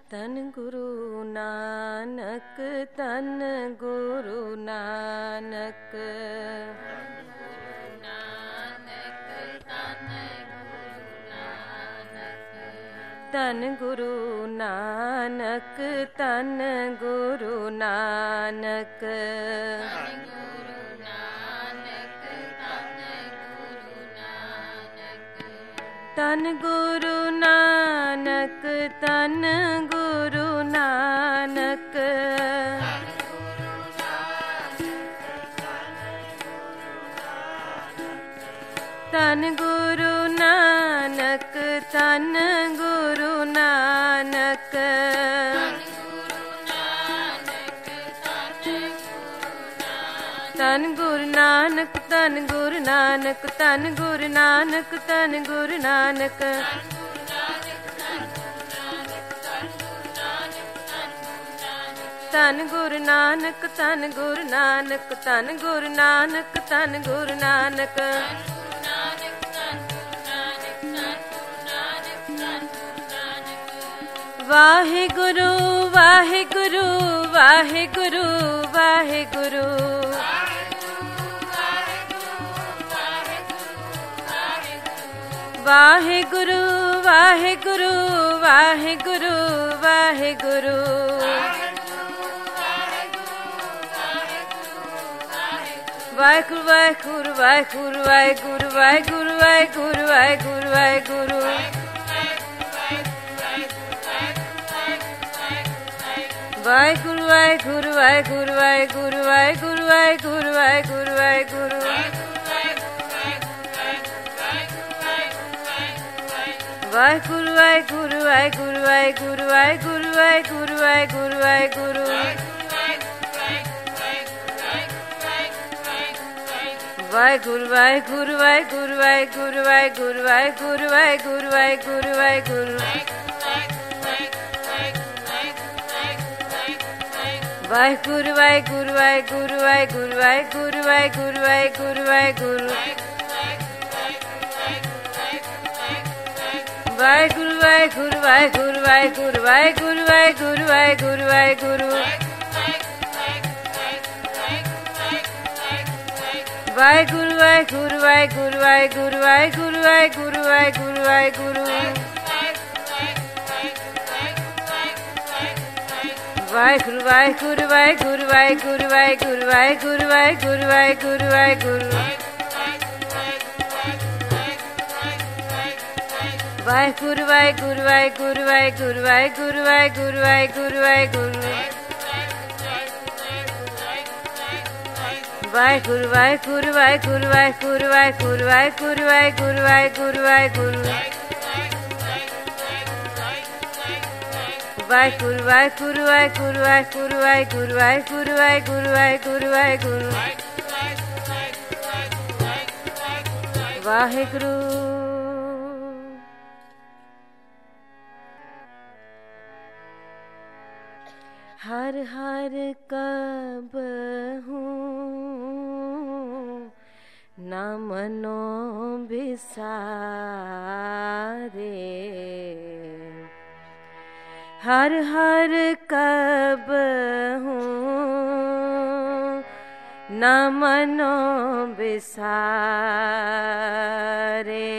तन गुरु नानक, तन गुरु नानक, तन गुरु नानक, तन गुरु नानक, तन गुरु नानक, तन गुरु नानक, तन गुरु नानक, तन गुरु नानक, तन गुरु नानक, तन गुरु नानक, तन गुरु नानक, तन गुरु नानक, तन गुरु नानक, तन गुरु नानक, तन गुरु नानक, तन गुरु नानक, वाहिगुरु वाहिगुरु वाहिगुरु वाहिगुरु, वाहिगुरु वाहिगुरु वाहिगुरु वाहिगुरु, वाहिगुरु वाहिगुरु वाहिगुरु वाहिगुरु वाहिगुरु वाहिगुरु वाहिगुरु वाहिगुरु, वाहिगुरु वाहिगुरु वाहिगुरु वाहिगुरु वाहिगुरु वाहिगुरु वाहिगुरु वाहिगुरु, वाहिगुरु वाहिगुरु वाहिगुरु वाहिगुरु वाहिगुरु वाहिगुरु वाहिगुरु वाहिगुरु, वाहिगुरु वाहिगुरु वाहिगुरु वाहिगुरु वाहिगुरु वाहिगुरु वाहिगुरु वाहिगुरु वाहिगुरु, वाहिगुरु वाहिगुरु वाहिगुरु वाहिगुरु वाहिगुरु वाहिगुरु वाहिगुरु वाहिगुरु, वाहिगुरु वाहिगुरु वाहिगुरु वाहिगुरु वाहिगुरु वाहिगुरु वाहिगुरु वाहिगुरु, वाहिगुरु वाहिगुरु वाहिगुरु वाहिगुरु वाहिगुरु वाहिगुरु वाहिगुरु वाहिगुरु, वाहिगुरु वाहिगुरु वाहिगुरु वाहिगुरु वाहिगुरु वाहिगुरु वाहिगुरु वाहिगुरु वाहिगुरु, वाहिगुरु वाहिगुरु वाहिगुरु वाहिगुरु वाहिगुरु वाहिगुरु वाहिगुरु वाहिगुरु, वाहिगुरु वाहिगुरु वाहिगुरु वाहिगुरु वाहिगुरु वाहिगुरु वाहिगुरु वाहिगुरु वाहिगुरु, वाहिगुरु वाहिगुरु वाहिगुरु वाहिगुरु वाहिगुरु वाहिगुरु वाहिगुरु वाहिगुरु वाहिगुरु, वाहिगुरु। हर हर कबहूँ न मनो बिसारे, हर हर कबहूँ न मनो बिसारे,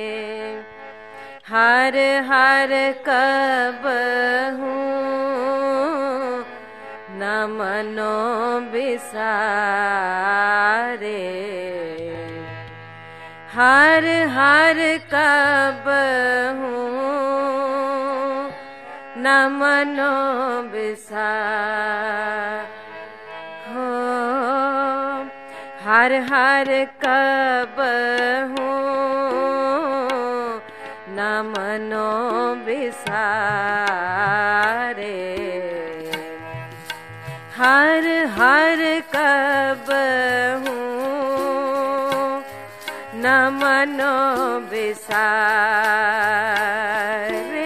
हर हर कबहूँ न मनो बिसारे, हर हर कबहूँ न मनो बिसारे, हर हर कबहूँ न मनो बिसारे, हर हर कबहूँ न मनो बिसारे,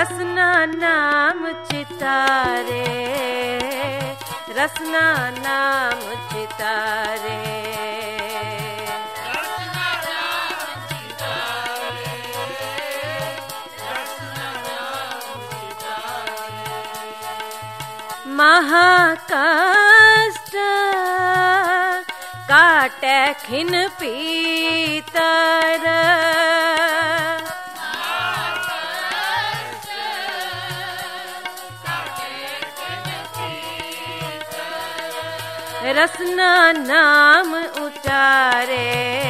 रसना नाम चितारे, रसना नाम चितारे। महाकष्ट काटे खिन पीतर, रसना नाम उचारे,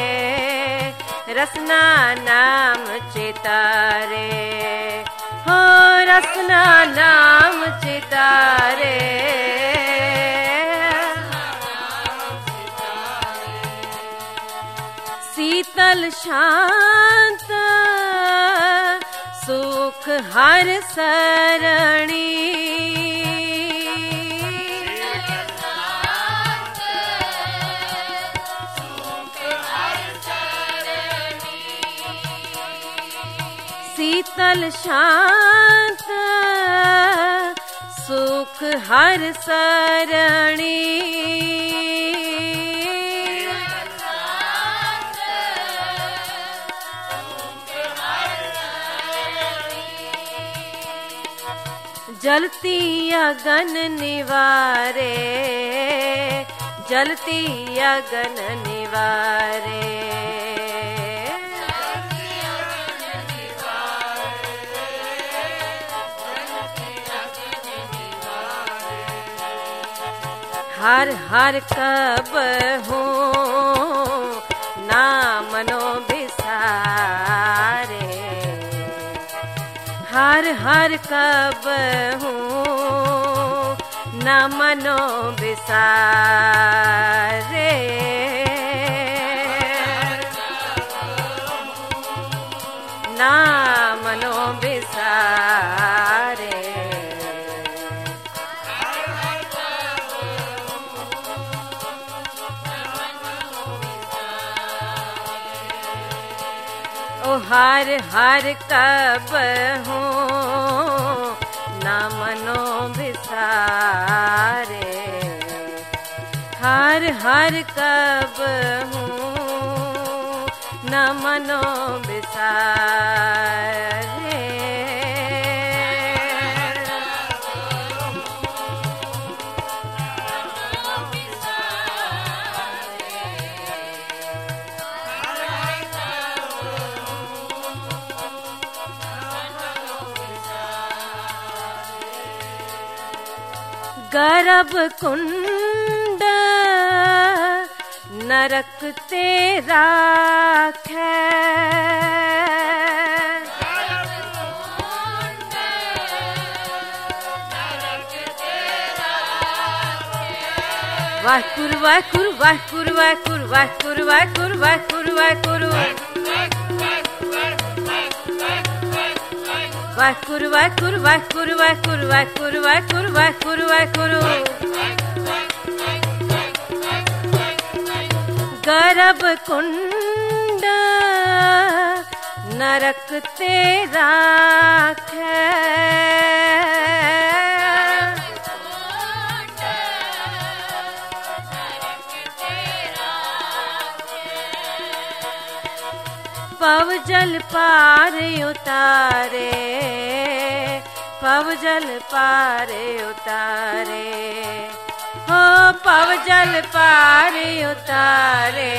रसना नाम चितारे। हो रसना नाम चितारे। शीतल शांत सुख हर सरणी, शीतल शांत सुख हर सरणी। जलती अगन निवारे, जलती अगन निवारे। हर हर कब हूँ ना मनो बिसारे, हर हर कब हूँ ना मनो बिसारे। ना मनो बिसारे। ओ हर हर कब हूँ ना मनो बिसारे, हर हर कब हूँ ना मनो बिसारे। गर्भ कुंड नरक ते राखै, वाहिगुरु वाहिगुरु वाहिगुरु वाहिगुरु वाहिगुरु वाहिगुरु वाहिगुरु वाहिगुरु वाहिगुरु वाहिगुरु वाहिगुरु वाहिगुरु वाहिगुरु वाहिगुरु वाहिगुरु वाहिगुरु। गर्भ कुंड नरक ते राखै, पव जल पार उतारे, पव जल पार उतारे। हो पव जल पार उतारे।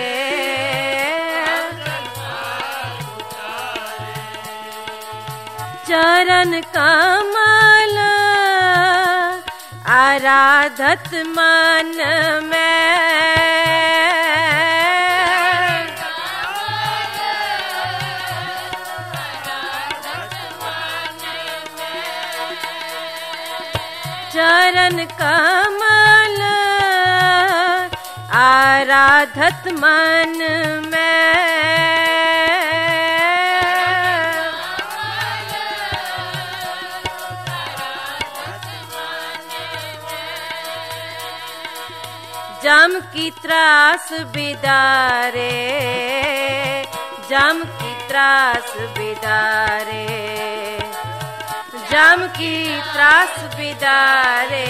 चरण कमल आराधत मन में, चरण कमल आराधत मन में। जम की त्रास बिदारे, जम की त्रास बिदारे। जाम की त्रास बिदारे,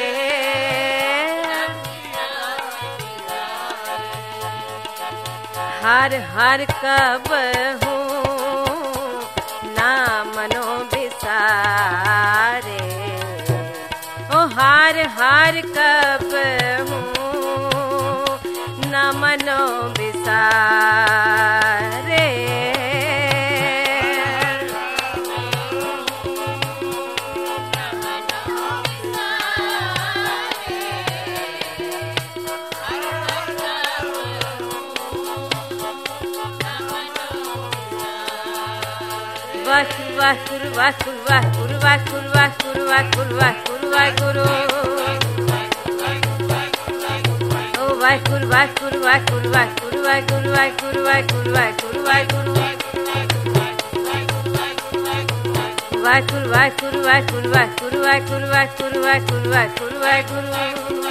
हर हर कब हूँ ना मनो बिसारे, ओ हार हार कब हूँ ना मनो बिसारे। वाह कुरवा कुरवा कुरवा कुरवा कुरवा कुरवा कुरवा गुरु, ओ वाह कुरवा कुरवा कुरवा कुरवा कुरवा कुरवा कुरवा कुरवा गुरु, वाह कुरवा कुरवा कुरवा कुरवा कुरवा कुरवा कुरवा कुरवा गुरु,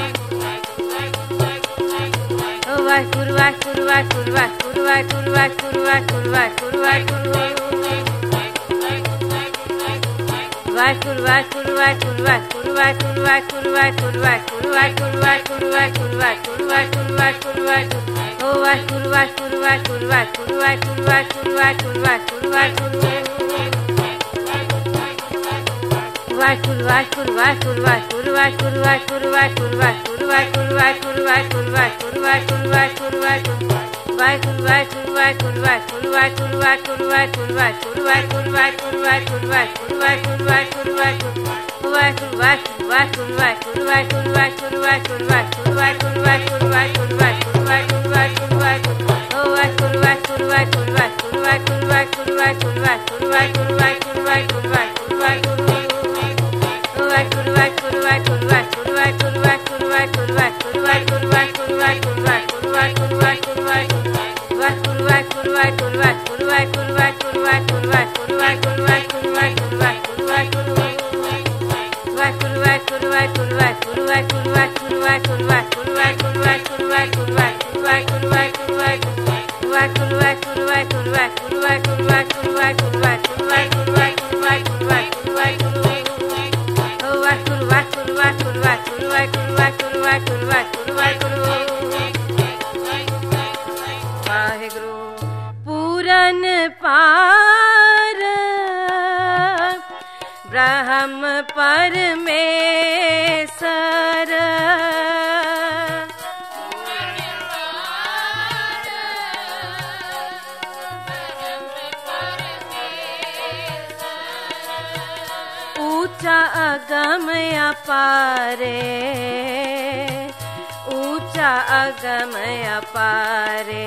ओ वाह कुरवा कुरवा कुरवा कुरवा कुरवा कुरवा कुरवा कुरवा गुरु, वाह कुरवा कुरवा कुरवा कुरवा कुरवा कुरवा कुरवा कुरवा कुरवा कुरवा कुरवा कुरवा कुरवा कुरवा, ओ वाह कुरवा कुरवा कुरवा कुरवा कुरवा कुरवा कुरवा कुरवा कुरवा, वाह कुरवा कुरवा कुरवा कुरवा कुरवा कुरवा कुरवा कुरवा कुरवा कुरवा कुरवा कुरवा कुरवा कुरवा, वाह कुरवा कुरवा कुरवा कुरवा कुरवा कुरवा कुरवा कुरवा कुरवा कुरवा कुरवा कुरवा कुरवा कुरवा, वाह कुरवा कुरवा कुरवा कुरवा कुरवा कुरवा कुरवा कुरवा कुरवा कुरवा कुरवा कुरवा कुरवा कुरवा, ओ वाह कुरवा कुरवा कुरवा कुरवा कुरवा कुरवा कुरवा कुरवा कुरवा कुरवा कुरवा कुरवा कुरवा, ओ वाह कुरवा कुरवा कुरवा कुरवा कुरवा कुरवा कुरवा कुरवा कुरवा कुरवा कुरवा कुरवा कुरवा कुरवा, वाह कुरवा कुरवा कुरवा कुरवा कुरवा कुरवा कुरवा कुरवा कुरवा कुरवा कुरवा कुरवा कुरवा, वाह कुरवा कुरवा कुरवा कुरवा कुरवा कुरवा कुरवा कुरवा कुरवा कुरवा कुरवा कुरवा कुरवा कुरवा, वाह कुरवा कुरवा कुरवा कुरवा कुरवा कुरवा कुरवा कुरवा कुरवा कुरवा कुरवा कुरवा कुरवा, ओ वाह कुरवा कुरवा कुरवा कुरवा कुरवा कुरवा कुरवा कुरवा कुरवा, वाहेगुरु पूरन पार ब्रह्म परमेश्वर, ऊंचा अगम अपारे, ऊंचा अगम अपारे,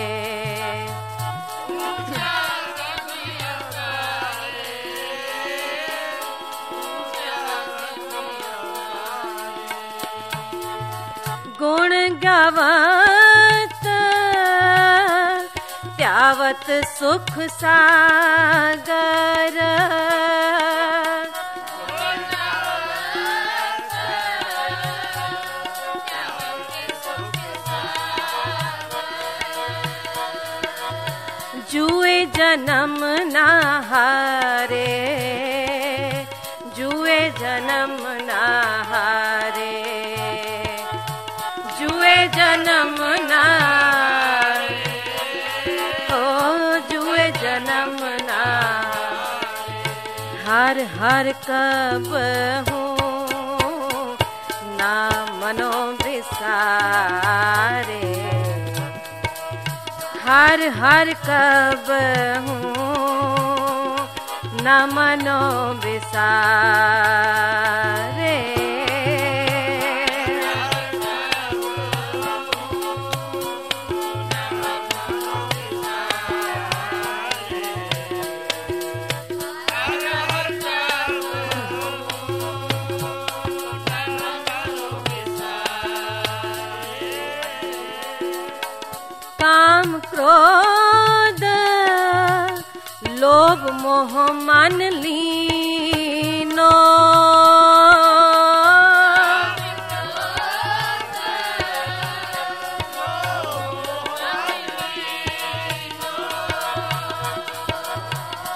गुण गावत त्यावत सुख सागर, जुए जन्म ना हारे, जुए जन्म ना हारे, जुए जन्म ना, ओ जुए जन्म ना, हर हर कब हूँ ना मनो बिसारे, हर हर कब हूँ न मनो बिसारे। काम क्रोध लोभ मोह मान लीनो,